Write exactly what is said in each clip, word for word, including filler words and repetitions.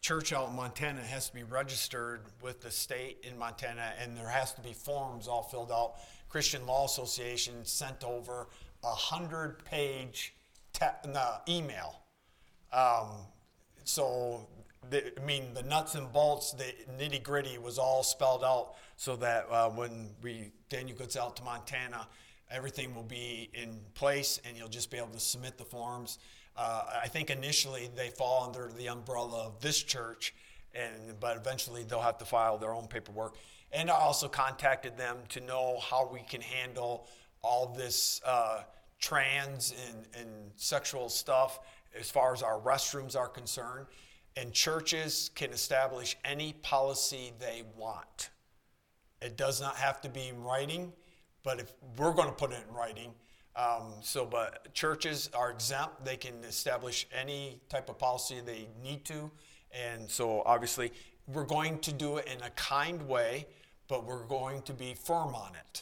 church out in Montana has to be registered with the state in Montana, and there has to be forms all filled out. Christian Law Association sent over a hundred-page te- no, email. Um, so, the, I mean, the nuts and bolts, the nitty-gritty was all spelled out so that uh, when we Daniel gets out to Montana, everything will be in place, and you'll just be able to submit the forms. Uh, I think initially they fall under the umbrella of this church, and but eventually they'll have to file their own paperwork. And I also contacted them to know how we can handle all this uh, trans and, and sexual stuff as far as our restrooms are concerned. And churches can establish any policy they want. It does not have to be in writing, but if we're going to put it in writing, um, so but churches are exempt. They can establish any type of policy they need to. And so obviously we're going to do it in a kind way, but we're going to be firm on it.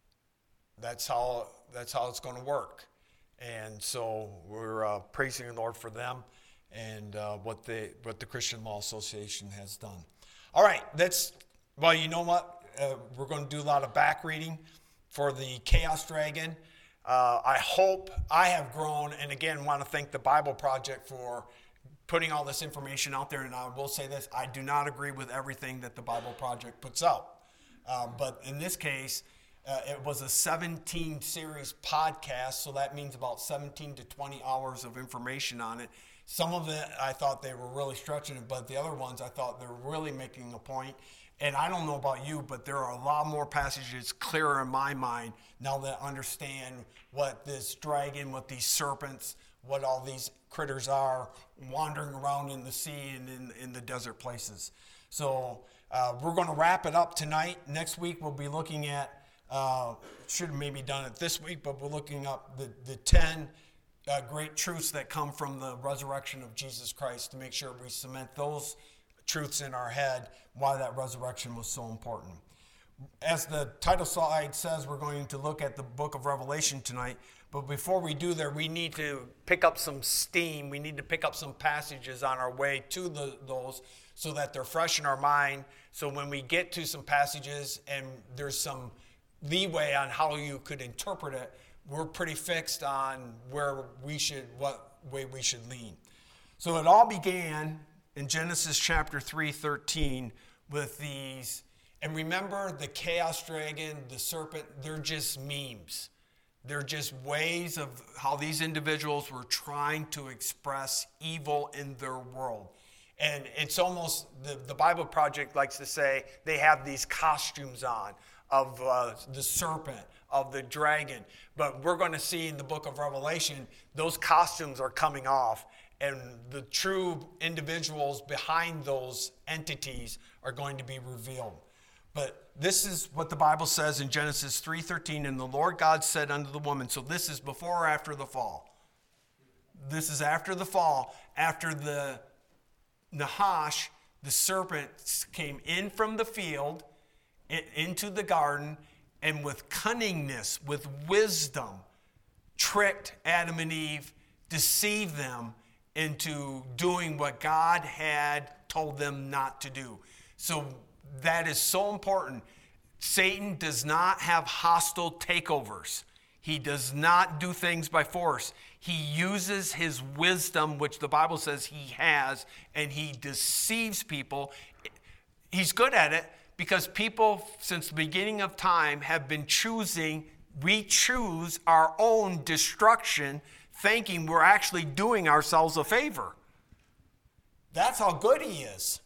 That's how that's how it's going to work. And so we're uh, praising the Lord for them and uh, what the what the Christian Law Association has done. All right, that's well. You know what? Uh, we're going to do a lot of back reading for the Chaos Dragon. Uh, I hope I have grown, and again, want to thank the Bible Project for putting all this information out there. And I will say this: I do not agree with everything that the Bible Project puts out, uh, but in this case, uh, it was a seventeen series podcast, so that means about seventeen to twenty hours of information on it. Some of it I thought they were really stretching it, but the other ones I thought they were really making a point. And I don't know about you, but there are a lot more passages clearer in my mind now that I understand what this dragon, what these serpents, what all these critters are wandering around in the sea and in, in the desert places. So uh, we're going to wrap it up tonight. Next week we'll be looking at, uh, should have maybe done it this week, but we're looking up the, the ten uh, great truths that come from the resurrection of Jesus Christ to make sure we cement those truths in our head, why that resurrection was so important. As the title slide says, we're going to look at the book of Revelation tonight. But before we do there, we need to pick up some steam. We need to pick up some passages on our way to the, those so that they're fresh in our mind. So when we get to some passages and there's some leeway on how you could interpret it, we're pretty fixed on where we should, what way we should lean. So it all began in Genesis chapter three thirteen with these, and remember the chaos dragon, the serpent, they're just memes. They're just ways of how these individuals were trying to express evil in their world. And it's almost, the, the Bible Project likes to say, they have these costumes on of uh, the serpent, of the dragon. But we're going to see in the book of Revelation, those costumes are coming off. And the true individuals behind those entities are going to be revealed. But this is what the Bible says in Genesis three thirteen, and the Lord God said unto the woman, so this is before or after the fall? This is after the fall, after the Nahash, the serpent, came in from the field into the garden, and with cunningness, with wisdom, tricked Adam and Eve, deceived them into doing what God had told them not to do. So that is so important. Satan does not have hostile takeovers. He does not do things by force. He uses his wisdom, which the Bible says he has, and he deceives people. He's good at it because people, since the beginning of time, have been choosing, we choose our own destruction, thinking we're actually doing ourselves a favor. That's how good he is.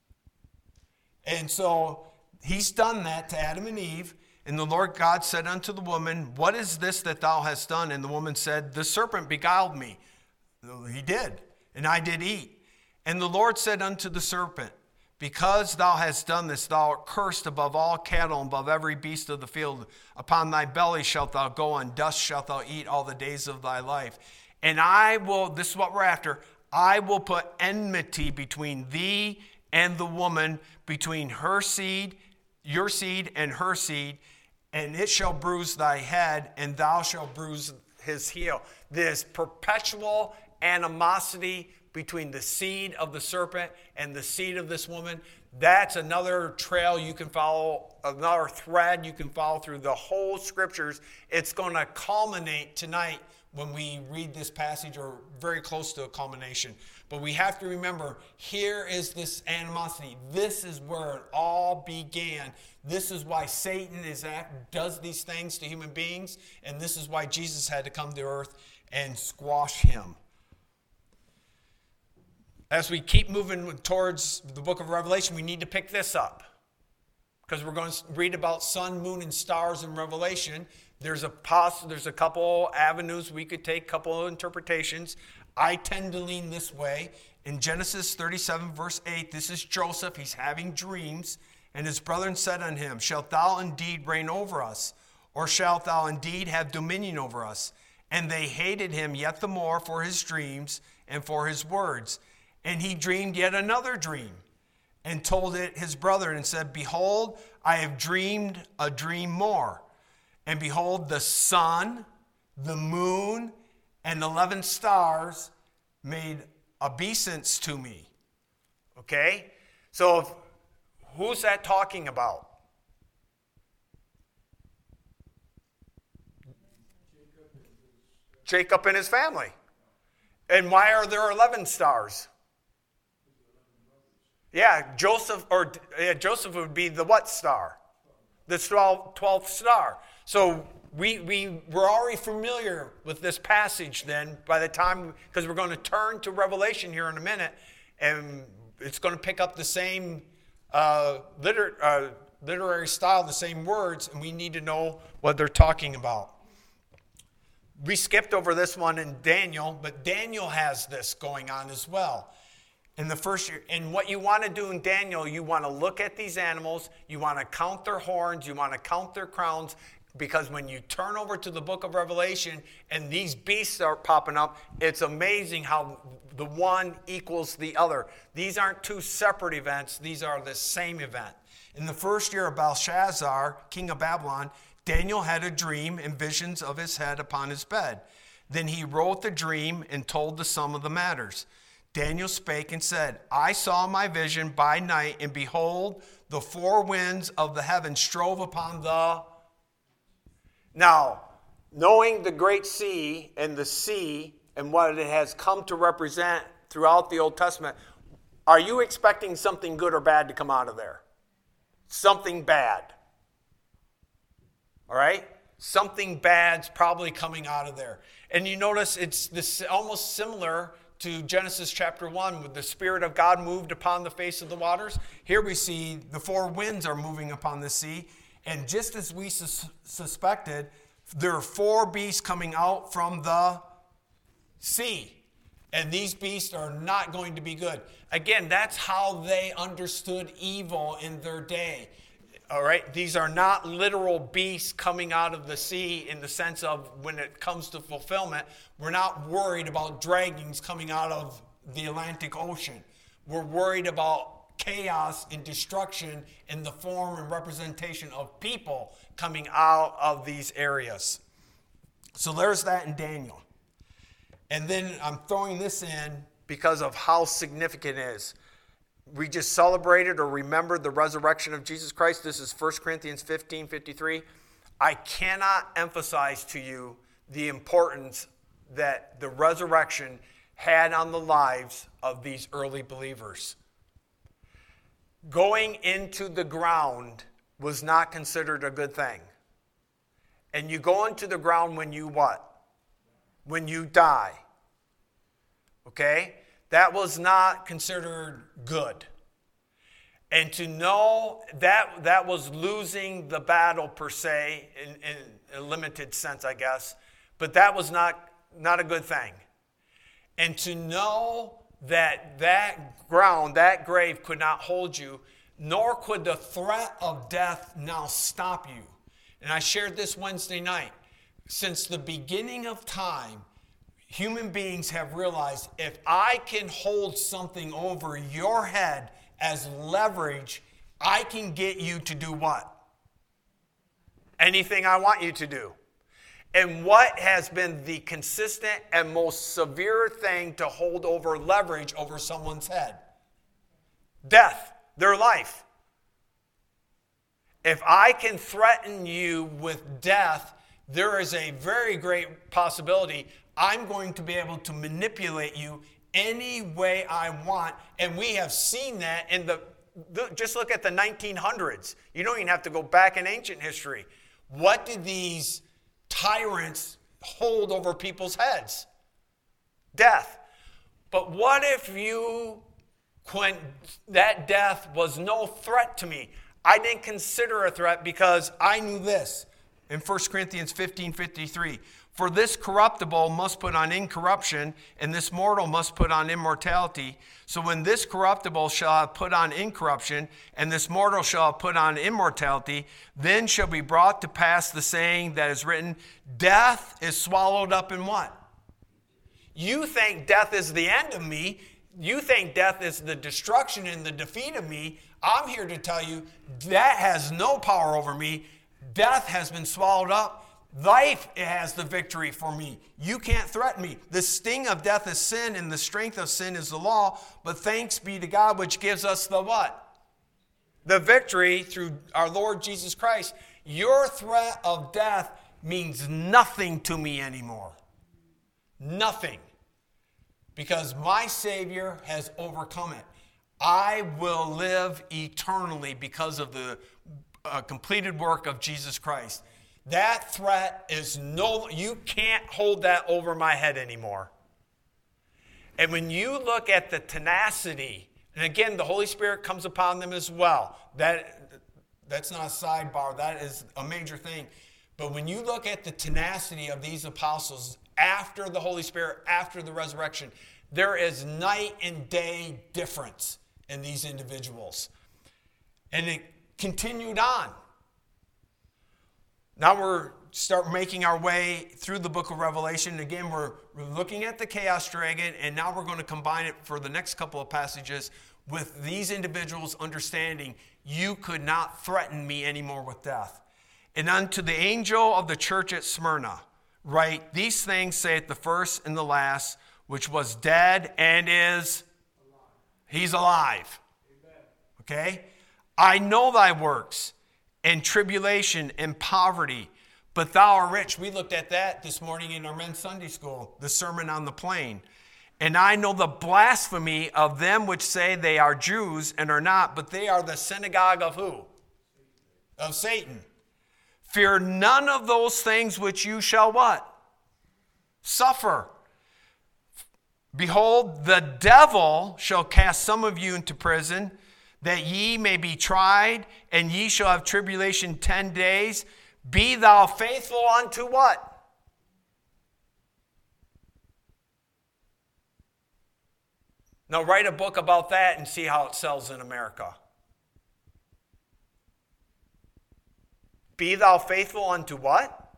And so he's done that to Adam and Eve. And the Lord God said unto the woman, what is this that thou hast done? And the woman said, the serpent beguiled me. He did, and I did eat. And the Lord said unto the serpent, because thou hast done this, thou art cursed above all cattle and above every beast of the field. Upon thy belly shalt thou go, and dust shalt thou eat all the days of thy life. And I will, this is what we're after, I will put enmity between thee and the woman, between her seed, your seed, and her seed, and it shall bruise thy head, and thou shalt bruise his heel. This perpetual animosity between the seed of the serpent and the seed of this woman. That's another trail you can follow, another thread you can follow through the whole scriptures. It's going to culminate tonight when we read this passage, or very close to a culmination. But we have to remember, here is this animosity. This is where it all began. This is why Satan is at, does these things to human beings, and this is why Jesus had to come to earth and squash him. As we keep moving towards the book of Revelation, we need to pick this up, because we're going to read about sun, moon, and stars in Revelation. There's a poss- there's a couple avenues we could take, couple of interpretations. I tend to lean this way. In Genesis thirty-seven, verse eight, this is Joseph. He's having dreams, and his brethren said unto him, Shalt thou indeed reign over us, or shalt thou indeed have dominion over us? And they hated him yet the more for his dreams and for his words. And he dreamed yet another dream, and told it his brethren, and said, Behold, I have dreamed a dream more. And behold, the sun, the moon, and eleven stars made obeisance to me. Okay? So if, who's that talking about? Jacob and his family. And why are there eleven stars? Yeah, Joseph, or yeah, Joseph would be the what star? The twelfth star. So we, we, we're already familiar with this passage then by the time, because we're going to turn to Revelation here in a minute, and it's going to pick up the same uh, liter, uh, literary style, the same words, and we need to know what they're talking about. We skipped over this one in Daniel, but Daniel has this going on as well. In the first year, and what you want to do in Daniel, you want to look at these animals, you want to count their horns, you want to count their crowns, because when you turn over to the book of Revelation and these beasts start popping up, it's amazing how the one equals the other. These aren't two separate events, these are the same event. In the first year of Belshazzar, king of Babylon, Daniel had a dream and visions of his head upon his bed. Then he wrote the dream and told the sum of the matters. Daniel spake and said, I saw my vision by night, and behold, the four winds of the heaven strove upon the... Now, knowing the great sea and the sea and what it has come to represent throughout the Old Testament, are you expecting something good or bad to come out of there? Something bad. All right? Something bad's probably coming out of there. And you notice it's this almost similar to Genesis chapter one, with the Spirit of God moved upon the face of the waters. Here we see the four winds are moving upon the sea. And just as we sus- suspected, there are four beasts coming out from the sea. And these beasts are not going to be good. Again, that's how they understood evil in their day. All right, these are not literal beasts coming out of the sea in the sense of when it comes to fulfillment. We're not worried about dragons coming out of the Atlantic Ocean. We're worried about chaos and destruction in the form and representation of people coming out of these areas. So there's that in Daniel. And then I'm throwing this in because of how significant it is. We just celebrated or remembered the resurrection of Jesus Christ. This is First Corinthians fifteen fifty-three. I cannot emphasize to you the importance that the resurrection had on the lives of these early believers. Going into the ground was not considered a good thing. And you go into the ground when you what? When you die. Okay? That was not considered good. And to know that that was losing the battle per se, in, in a limited sense, I guess, but that was not, not a good thing. And to know that that ground, that grave could not hold you, nor could the threat of death now stop you. And I shared this Wednesday night. Since the beginning of time, human beings have realized, if I can hold something over your head as leverage, I can get you to do what? Anything I want you to do. And what has been the consistent and most severe thing to hold over leverage over someone's head? Death, their life. If I can threaten you with death, there is a very great possibility I'm going to be able to manipulate you any way I want. And we have seen that in the, just look at the nineteen hundreds. You don't even have to go back in ancient history. What did these tyrants hold over people's heads? Death. But what if you, when that death was no threat to me? I didn't consider a threat because I knew this. In First Corinthians fifteen fifty-three, for this corruptible must put on incorruption, and this mortal must put on immortality. So when this corruptible shall have put on incorruption, and this mortal shall have put on immortality, then shall be brought to pass the saying that is written, death is swallowed up in what? You think death is the end of me. You think death is the destruction and the defeat of me. I'm here to tell you that has no power over me. Death has been swallowed up. Life has the victory for me. You can't threaten me. The sting of death is sin, and the strength of sin is the law. But thanks be to God, which gives us the what? The victory through our Lord Jesus Christ. Your threat of death means nothing to me anymore. Nothing. Because my Savior has overcome it. I will live eternally because of the uh, completed work of Jesus Christ. That threat is no, you can't hold that over my head anymore. And when you look at the tenacity, and again, the Holy Spirit comes upon them as well. That, that's not a sidebar, that is a major thing. But when you look at the tenacity of these apostles after the Holy Spirit, after the resurrection, there is night and day difference in these individuals. And it continued on. Now we're start making our way through the book of Revelation. Again, we're, we're looking at the Chaos Dragon, and now we're going to combine it for the next couple of passages with these individuals understanding you could not threaten me anymore with death. And unto the angel of the church at Smyrna, write, these things saith the first and the last, which was dead and is alive. He's alive. Amen. Okay? I know thy works, and tribulation and poverty, but thou art rich. We looked at that this morning in our men's Sunday school, the Sermon on the Plain. And I know the blasphemy of them which say they are Jews and are not, but they are the synagogue of who? Of Satan. Fear none of those things which you shall what? Suffer. Behold, the devil shall cast some of you into prison, that ye may be tried, and ye shall have tribulation ten days. Be thou faithful unto what? Now write a book about that and see how it sells in America. Be thou faithful unto what?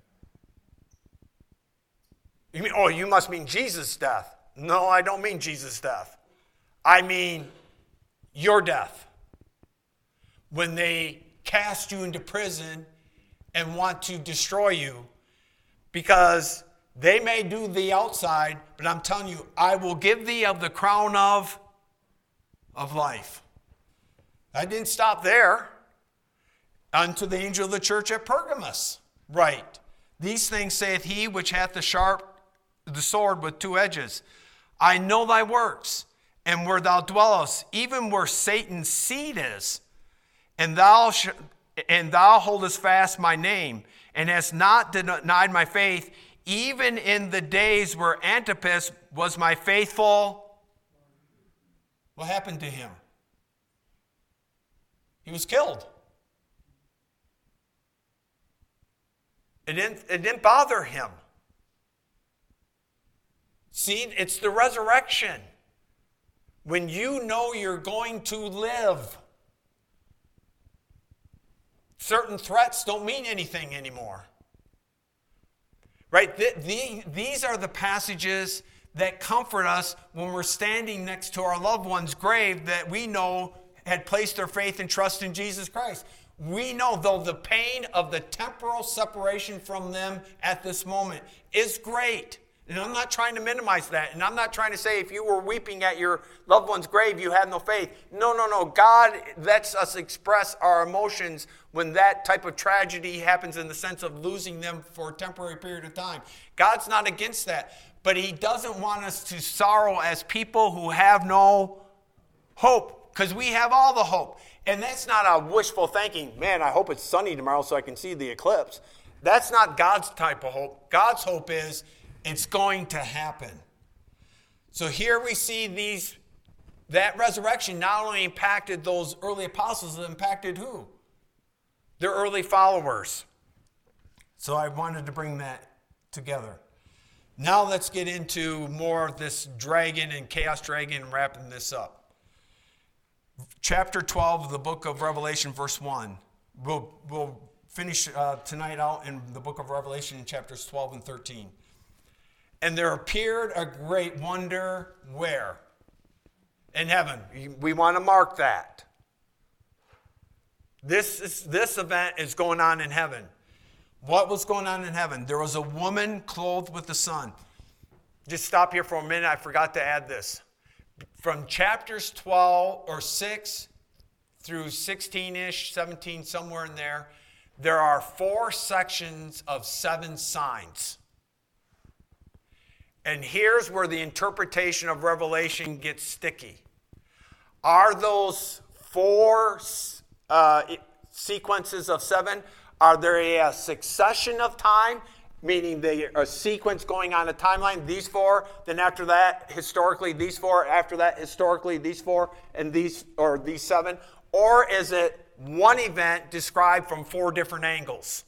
You mean, oh, you must mean Jesus' death. No, I don't mean Jesus' death. I mean your death. When they cast you into prison and want to destroy you, because they may do the outside, but I'm telling you, I will give thee of the crown of, of life. I didn't stop there. Unto the angel of the church at Pergamos, right. These things saith he which hath the sharp, the sword with two edges. I know thy works, and where thou dwellest, even where Satan's seat is, and thou sh- and thou holdest fast my name, and hast not denied my faith, even in the days where Antipas was my faithful. What happened to him? He was killed. It didn't, it didn't bother him. See, it's the resurrection. When you know you're going to live, certain threats don't mean anything anymore. Right? The, the, these are the passages that comfort us when we're standing next to our loved one's grave that we know had placed their faith and trust in Jesus Christ. We know, though, the pain of the temporal separation from them at this moment is great. And I'm not trying to minimize that. And I'm not trying to say if you were weeping at your loved one's grave, you had no faith. No, no, no. God lets us express our emotions when that type of tragedy happens in the sense of losing them for a temporary period of time. God's not against that. But he doesn't want us to sorrow as people who have no hope, because we have all the hope. And that's not a wishful thinking. Man, I hope it's sunny tomorrow so I can see the eclipse. That's not God's type of hope. God's hope is it's going to happen. So here we see these, that resurrection not only impacted those early apostles, it impacted who? Their early followers. So I wanted to bring that together. Now let's get into more of this dragon and chaos dragon and wrapping this up. Chapter twelve of the book of Revelation, verse one. We'll, we'll finish uh, tonight out in the book of Revelation in chapters twelve and thirteen. And there appeared a great wonder where? In heaven. We want to mark that. This, is, this event is going on in heaven. What was going on in heaven? There was a woman clothed with the sun. Just stop here for a minute. I forgot to add this. From chapters twelve or six through sixteen-ish, seventeen, somewhere in there, there are four sections of seven signs. And here's where the interpretation of Revelation gets sticky. Are those four uh, sequences of seven, are there a succession of time, meaning the, a sequence going on a timeline, these four, then after that, historically, these four, after that, historically, these four, and these, or these seven? Or is it one event described from four different angles?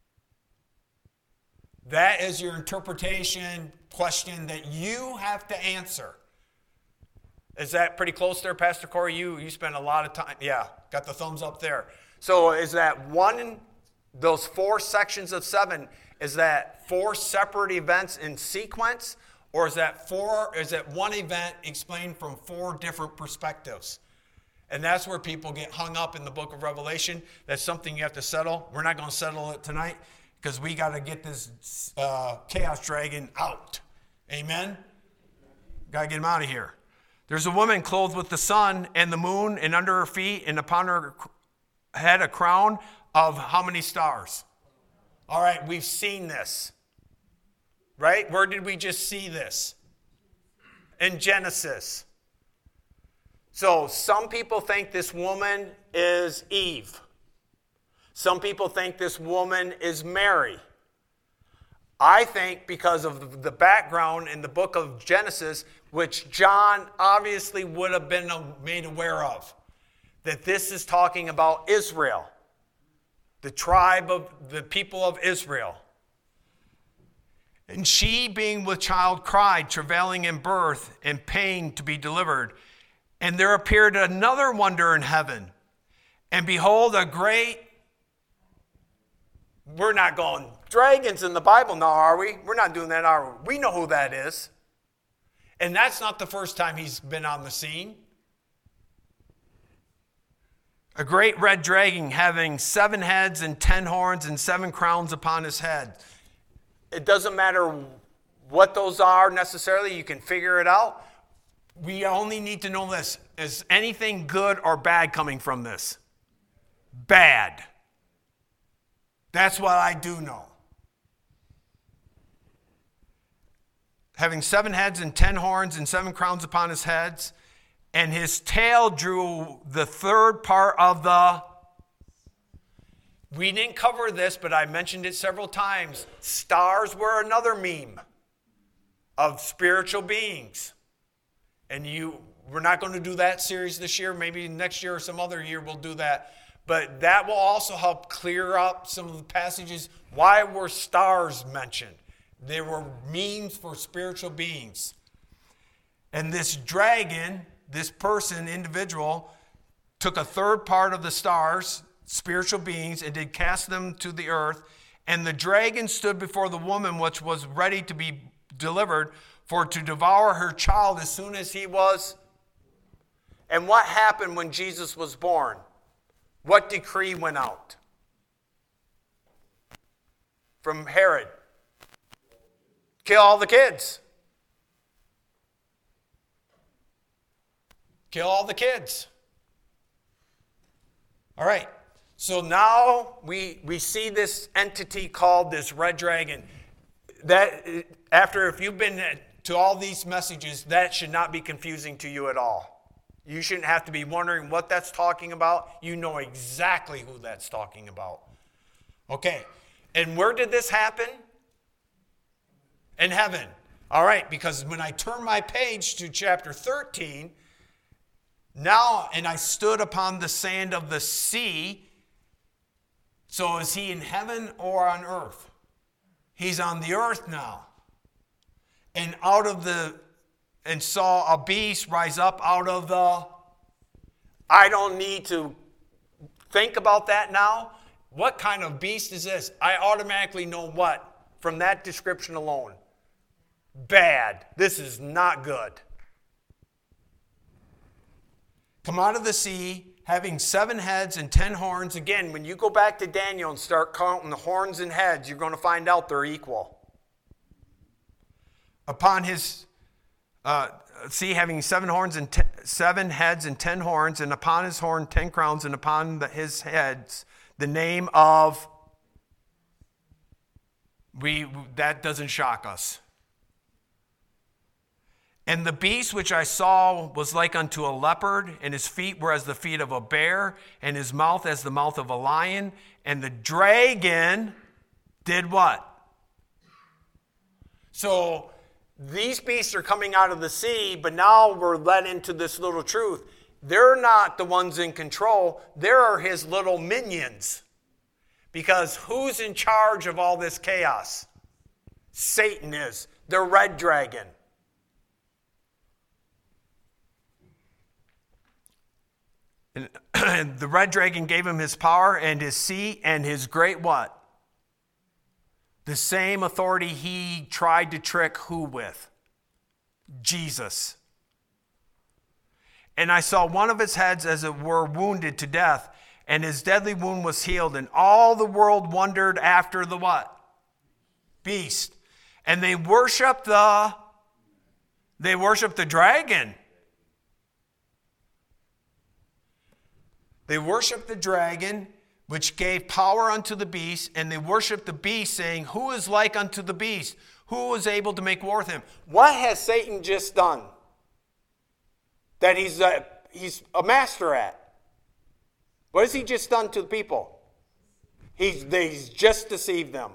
That is your interpretation question that you have to answer. Is that pretty close there, Pastor Corey? You, you spend a lot of time. Yeah, got the thumbs up there. So is that one, those four sections of seven, is that four separate events in sequence? Or is that four, is that one event explained from four different perspectives? And that's where people get hung up in the book of Revelation. That's something you have to settle. We're not going to settle it tonight, because we got to get this uh, chaos dragon out. Amen? Got to get him out of here. There's a woman clothed with the sun and the moon, and under her feet and upon her head a crown of how many stars? All right, we've seen this. Right? Where did we just see this? In Genesis. So some people think this woman is Eve. Some people think this woman is Mary. I think because of the background in the book of Genesis, which John obviously would have been made aware of, that this is talking about Israel, the tribe of the people of Israel. And she, being with child, cried, travailing in birth and pain to be delivered. And there appeared another wonder in heaven. And behold, a great... We're not going, dragons in the Bible now, are we? We're not doing that, are we? We know who that is. And that's not the first time he's been on the scene. A great red dragon having seven heads and ten horns and seven crowns upon his head. It doesn't matter what those are necessarily. You can figure it out. We only need to know this. Is anything good or bad coming from this? Bad. That's what I do know. Having seven heads and ten horns and seven crowns upon his heads, and his tail drew the third part of the... We didn't cover this, but I mentioned it several times. Stars were another meme of spiritual beings. And you, we're not going to do that series this year. Maybe next year or some other year we'll do that. But that will also help clear up some of the passages. Why were stars mentioned? They were means for spiritual beings. And this dragon, this person, individual, took a third part of the stars, spiritual beings, and did cast them to the earth. And the dragon stood before the woman, which was ready to be delivered, for to devour her child as soon as he was. And what happened when Jesus was born? What decree went out from Herod? Kill all the kids. Kill all the kids. All right. So now we, we see this entity called this red dragon. That after, if you've been to all these messages, that should not be confusing to you at all. You shouldn't have to be wondering what that's talking about. You know exactly who that's talking about. Okay. And where did this happen? In heaven. All right, because when I turn my page to chapter thirteen, now, and I stood upon the sand of the sea. So is he in heaven or on earth? He's on the earth now. And out of the, and saw a beast rise up out of the, I don't need to think about that now. What kind of beast is this? I automatically know what from that description alone. Bad. This is not good. Come out of the sea, having seven heads and ten horns. Again, when you go back to Daniel and start counting the horns and heads, you're going to find out they're equal. Upon his, uh, see, having seven horns and ten, seven heads and ten horns, and upon his horn ten crowns, and upon the, his heads the name of. We that doesn't shock us. And the beast which I saw was like unto a leopard, and his feet were as the feet of a bear, and his mouth as the mouth of a lion. And the dragon did what? So these beasts are coming out of the sea, but now we're led into this little truth. They're not the ones in control. They're his little minions. Because who's in charge of all this chaos? Satan is. The red dragon. And the red dragon gave him his power and his seat and his great what? The same authority he tried to trick who with? Jesus. And I saw one of his heads as it were wounded to death, and his deadly wound was healed, and all the world wondered after the what? Beast. And they worshiped the, they worshiped the dragon. They worshiped the dragon, which gave power unto the beast, and they worshiped the beast, saying, who is like unto the beast? Who is able to make war with him? What has Satan just done that he's a, he's a master at? What has he just done to the people? He's, he's just deceived them.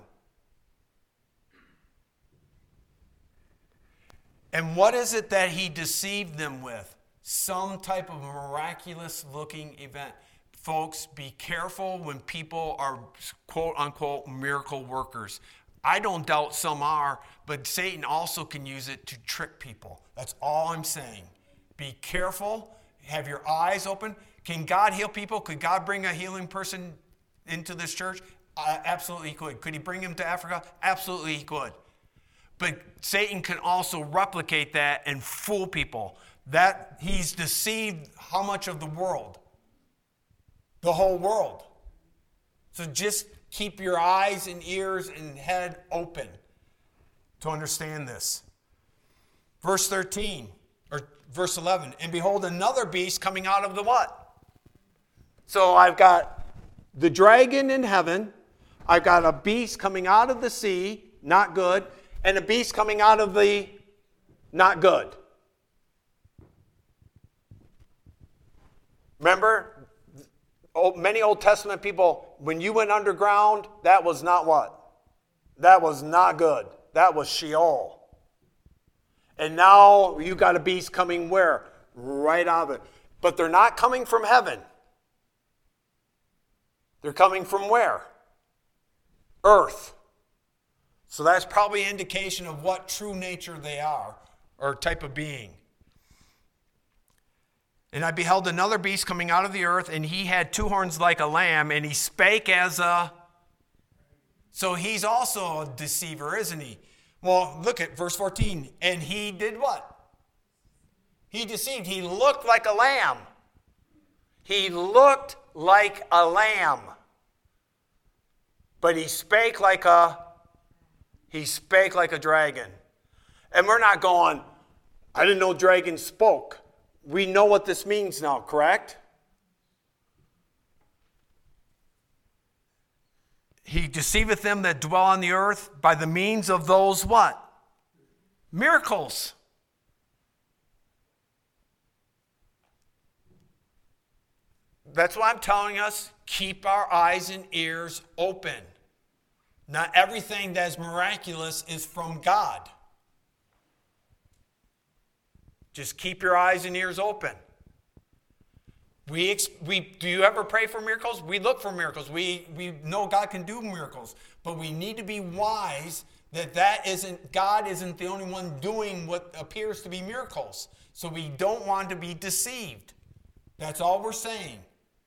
And what is it that he deceived them with? Some type of miraculous looking event. Folks, be careful when people are quote unquote miracle workers. I don't doubt some are, but Satan also can use it to trick people. That's all I'm saying. Be careful. Have your eyes open. Can God heal people? Could God bring a healing person into this church? Uh, absolutely he could. Could he bring him to Africa? Absolutely he could. But Satan can also replicate that and fool people. That he's deceived how much of the world? The whole world. So just keep your eyes and ears and head open to understand this. Verse thirteen, or verse eleven, and behold, another beast coming out of the what? So I've got the dragon in heaven, I've got a beast coming out of the sea, not good, and a beast coming out of the not good. Remember, many Old Testament people, when you went underground, that was not what? That was not good. That was Sheol. And now you got a beast coming where? Right out of it. But they're not coming from heaven. They're coming from where? Earth. So that's probably an indication of what true nature they are, or type of being. And I beheld another beast coming out of the earth, and he had two horns like a lamb, and he spake as a... So he's also a deceiver, isn't he? Well, look at verse fourteen. And he did what? He deceived. He looked like a lamb. He looked like a lamb. But he spake like a, he spake like a dragon. And we're not going, I didn't know dragons spoke. We know what this means now, correct? He deceiveth them that dwell on the earth by the means of those what? Miracles. That's why I'm telling us, keep our eyes and ears open. Not everything that is miraculous is from God. Just keep your eyes and ears open. We, we do you ever pray for miracles? We look for miracles. We, we know God can do miracles. But we need to be wise that that isn't, God isn't the only one doing what appears to be miracles. So we don't want to be deceived. That's all we're saying.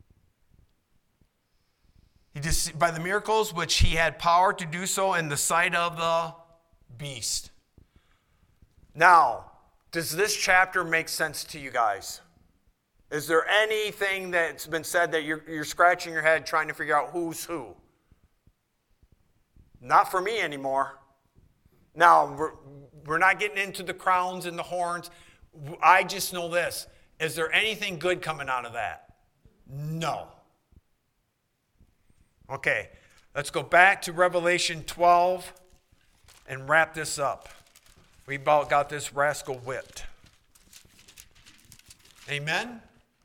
He just, by the miracles which he had power to do so in the sight of the beast. Now, does this chapter make sense to you guys? Is there anything that's been said that you're, you're scratching your head trying to figure out who's who? Not for me anymore. Now, we're, we're not getting into the crowns and the horns. I just know this. Is there anything good coming out of that? No. Okay, let's go back to Revelation twelve and wrap this up. We about got this rascal whipped. Amen?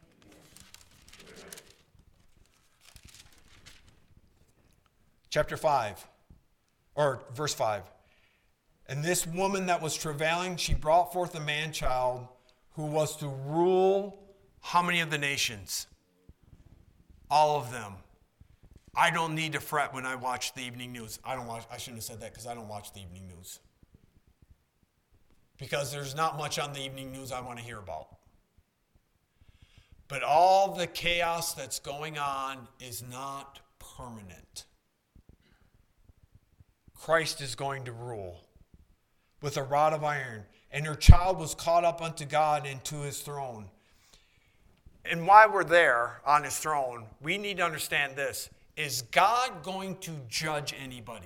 Chapter five, or verse five. And this woman that was travailing, she brought forth a man-child who was to rule how many of the nations? All of them. I don't need to fret when I watch the evening news. I don't watch. I shouldn't have said that because I don't watch the evening news. Because there's not much on the evening news I want to hear about. But all the chaos that's going on is not permanent. Christ is going to rule with a rod of iron. And her child was caught up unto God and to his throne. And while we're there on his throne, we need to understand this. Is God going to judge anybody?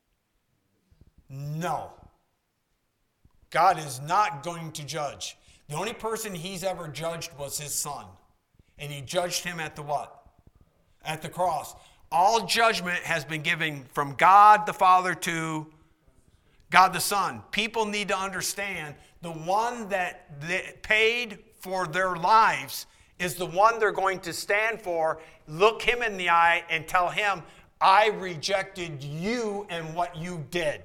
No. God is not going to judge. The only person he's ever judged was his son. And he judged him at the what? At the cross. All judgment has been given from God the Father to God the Son. People need to understand the one that paid for their lives is the one they're going to stand for, look him in the eye and tell him, I rejected you and what you did.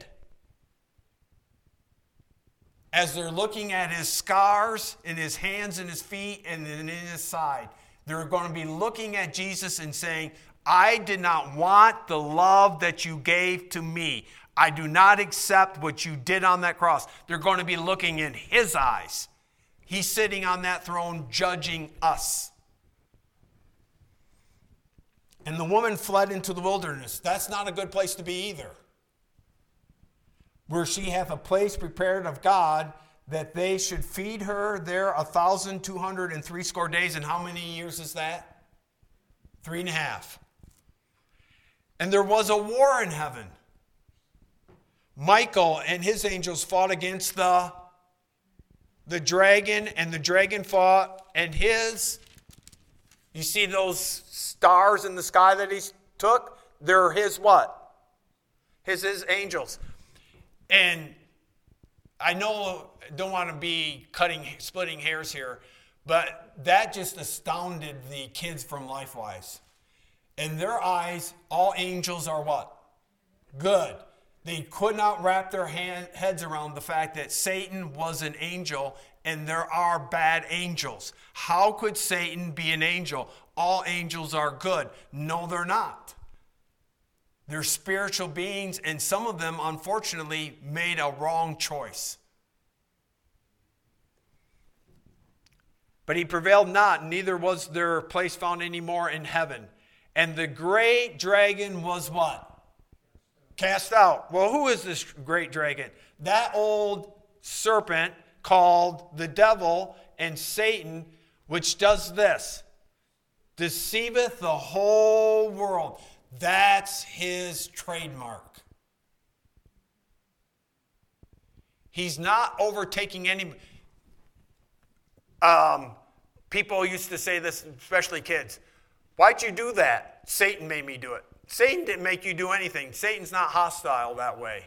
As they're looking at his scars in his hands and his feet and in his side, they're going to be looking at Jesus and saying, I did not want the love that you gave to me. I do not accept what you did on that cross. They're going to be looking in his eyes. He's sitting on that throne judging us. And the woman fled into the wilderness. That's not a good place to be either. Where she hath a place prepared of God that they should feed her there a thousand two hundred and three score days. And how many years is that? Three and a half. And there was a war in heaven. Michael and his angels fought against the The dragon, and the dragon fought, and his, you see those stars in the sky that he took? They're his what? His, his angels. And I know, I don't want to be cutting, splitting hairs here, but that just astounded the kids from LifeWise. In their eyes, all angels are what? Good. They could not wrap their hand, heads around the fact that Satan was an angel and there are bad angels. How could Satan be an angel? All angels are good. No, they're not. They're spiritual beings, and some of them, unfortunately, made a wrong choice. But he prevailed not, neither was their place found any more in heaven. And the great dragon was what? Cast out. Well, who is this great dragon? That old serpent called the devil and Satan, which does this. deceiveth the whole world. That's his trademark. He's not overtaking any. Um, people used to say this, especially kids. Why'd you do that? Satan made me do it. Satan didn't make you do anything. Satan's not hostile that way.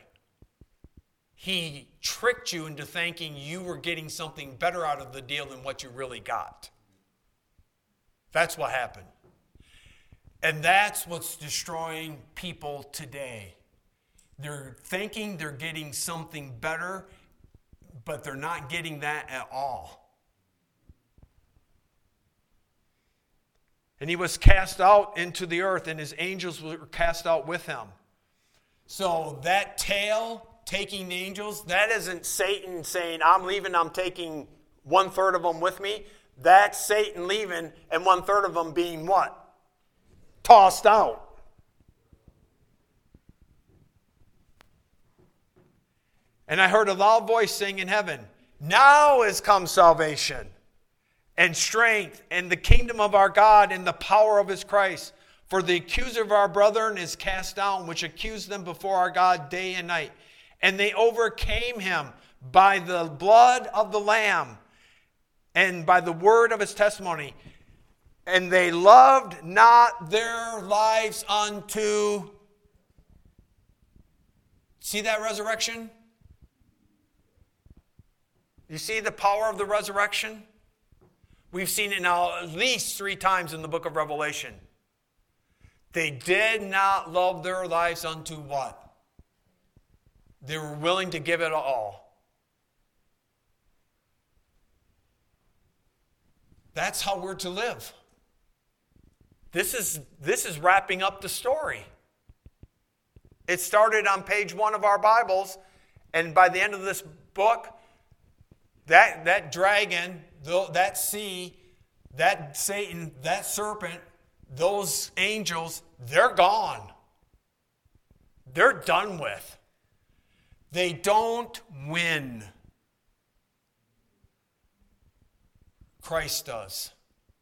He tricked you into thinking you were getting something better out of the deal than what you really got. That's what happened. And that's what's destroying people today. They're thinking they're getting something better, but they're not getting that at all. And he was cast out into the earth, and his angels were cast out with him. So that tail taking the angels, that isn't Satan saying, I'm leaving, I'm taking one third of them with me. That's Satan leaving, and one third of them being what? Tossed out. And I heard a loud voice saying in heaven, now is come salvation and strength and the kingdom of our God and the power of his Christ. For the accuser of our brethren is cast down, which accused them before our God day and night. And they overcame him by the blood of the Lamb and by the word of his testimony. And they loved not their lives unto... See that resurrection? You see the power of the resurrection? We've seen it now at least three times in the book of Revelation. They did not love their lives unto what? They were willing to give it all. That's how we're to live. This is, this is wrapping up the story. It started on page one of our Bibles, and by the end of this book, that, that dragon, that sea, that Satan, that serpent, those angels, they're gone. They're done with. They don't win. Christ does.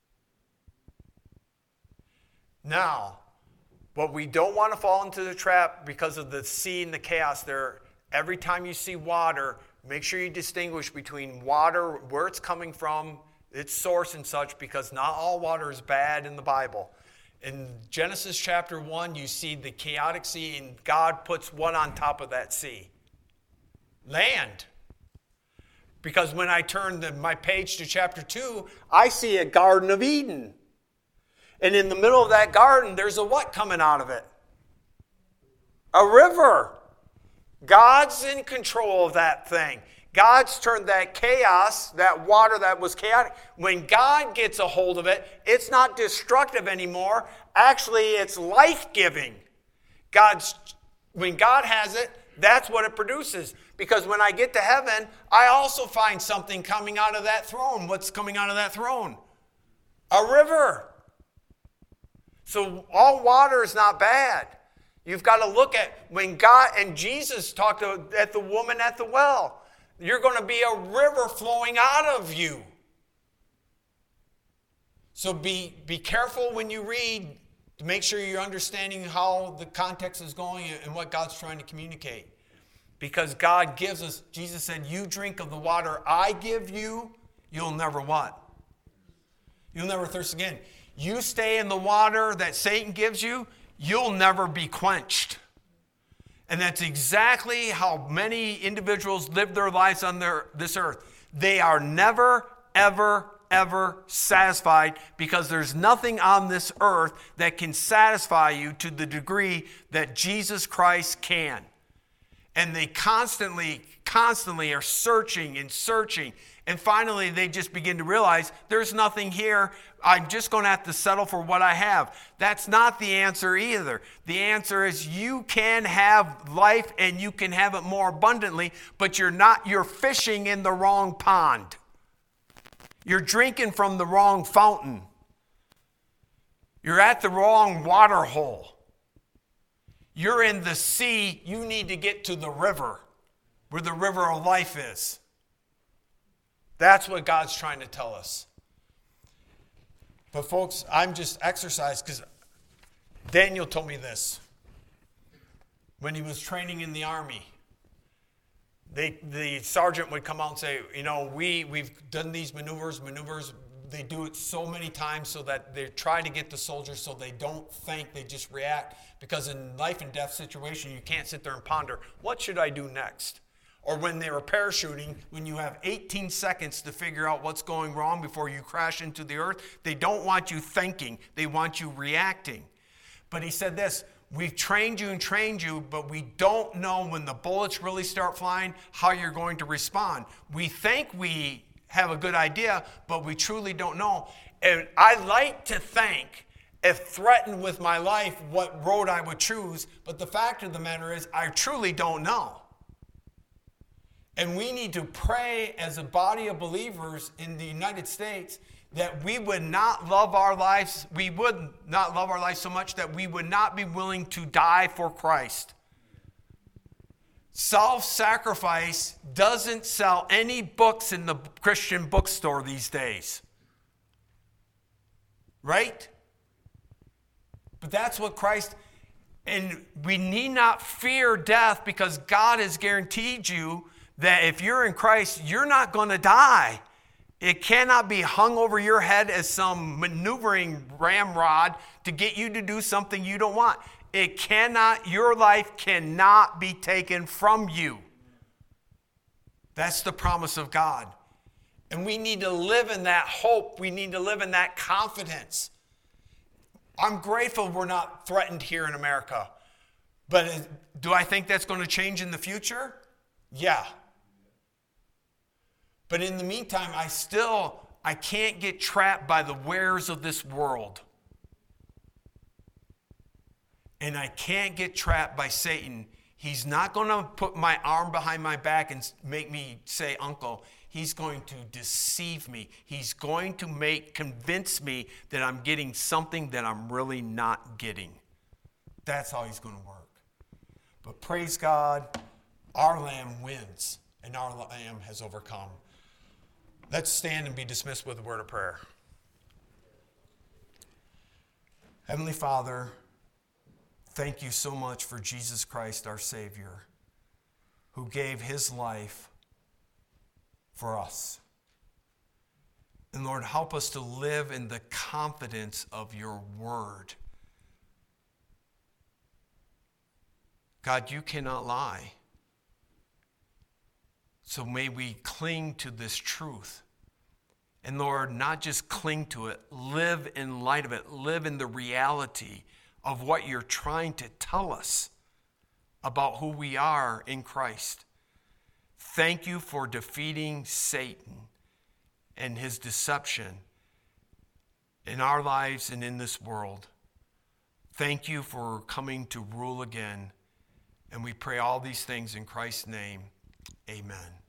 Now, but we don't want to fall into the trap because of the sea and the chaos there. Every time you see water, make sure you distinguish between water, where it's coming from, its source and such, because not all water is bad in the Bible. In Genesis chapter one, you see the chaotic sea, and God puts what on top of that sea? Land. Because when I turn the, my page to chapter two, I see a Garden of Eden. And in the middle of that garden, there's a what coming out of it? A river. God's in control of that thing. God's turned that chaos, that water that was chaotic, when God gets a hold of it, it's not destructive anymore. Actually, it's life-giving. God's, when God has it, that's what it produces. Because when I get to heaven, I also find something coming out of that throne. What's coming out of that throne? A river. So all water is not bad. You've got to look at when God and Jesus talked to, at the woman at the well. You're going to be a river flowing out of you. So be, be careful when you read to make sure you're understanding how the context is going and what God's trying to communicate. Because God gives us, Jesus said, you drink of the water I give you, you'll never what? You'll never thirst again. You stay in the water that Satan gives you, you'll never be quenched. And that's exactly how many individuals live their lives on their, this earth. They are never, ever, ever satisfied because there's nothing on this earth that can satisfy you to the degree that Jesus Christ can. And they constantly, constantly are searching and searching. And finally, they just begin to realize there's nothing here. I'm just going to have to settle for what I have. That's not the answer either. The answer is you can have life and you can have it more abundantly, but you're not, you're fishing in the wrong pond. You're drinking from the wrong fountain. You're at the wrong water hole. You're in the sea. You need to get to the river where the river of life is. That's what God's trying to tell us. But folks, I'm just exercised because Daniel told me this. When he was training in the army, they, the sergeant would come out and say, you know, we, we've done these maneuvers, maneuvers. They do it so many times so that they try to get the soldiers so they don't think, they just react. Because in life and death situation, you can't sit there and ponder, what should I do next? Or when they were parachuting, when you have eighteen seconds to figure out what's going wrong before you crash into the earth, they don't want you thinking, they want you reacting. But he said this, we've trained you and trained you, but we don't know when the bullets really start flying how you're going to respond. We think we have a good idea, but we truly don't know. And I like to think, if threatened with my life, what road I would choose. But the fact of the matter is, I truly don't know. And we need to pray as a body of believers in the United States that we would not love our lives, we would not love our lives so much that we would not be willing to die for Christ. Self-sacrifice doesn't sell any books in the Christian bookstore these days. Right? But that's what Christ, and we need not fear death because God has guaranteed you that if you're in Christ, you're not going to die. It cannot be hung over your head as some maneuvering ramrod to get you to do something you don't want. It cannot, your life cannot be taken from you. That's the promise of God. And we need to live in that hope. We need to live in that confidence. I'm grateful we're not threatened here in America. But do I think that's going to change in the future? Yeah. But in the meantime, I still, I can't get trapped by the wares of this world. And I can't get trapped by Satan. He's not going to put my arm behind my back and make me say, uncle. He's going to deceive me. He's going to make, convince me that I'm getting something that I'm really not getting. That's how he's going to work. But praise God, our Lamb wins, and our Lamb has overcome. Let's stand and be dismissed with a word of prayer. Heavenly Father, thank you so much for Jesus Christ, our Savior, who gave his life for us. And Lord, help us to live in the confidence of your word. God, you cannot lie. So may we cling to this truth. And Lord, not just cling to it, live in light of it, live in the reality of what you're trying to tell us about who we are in Christ. Thank you for defeating Satan and his deception in our lives and in this world. Thank you for coming to rule again. And we pray all these things in Christ's name. Amen.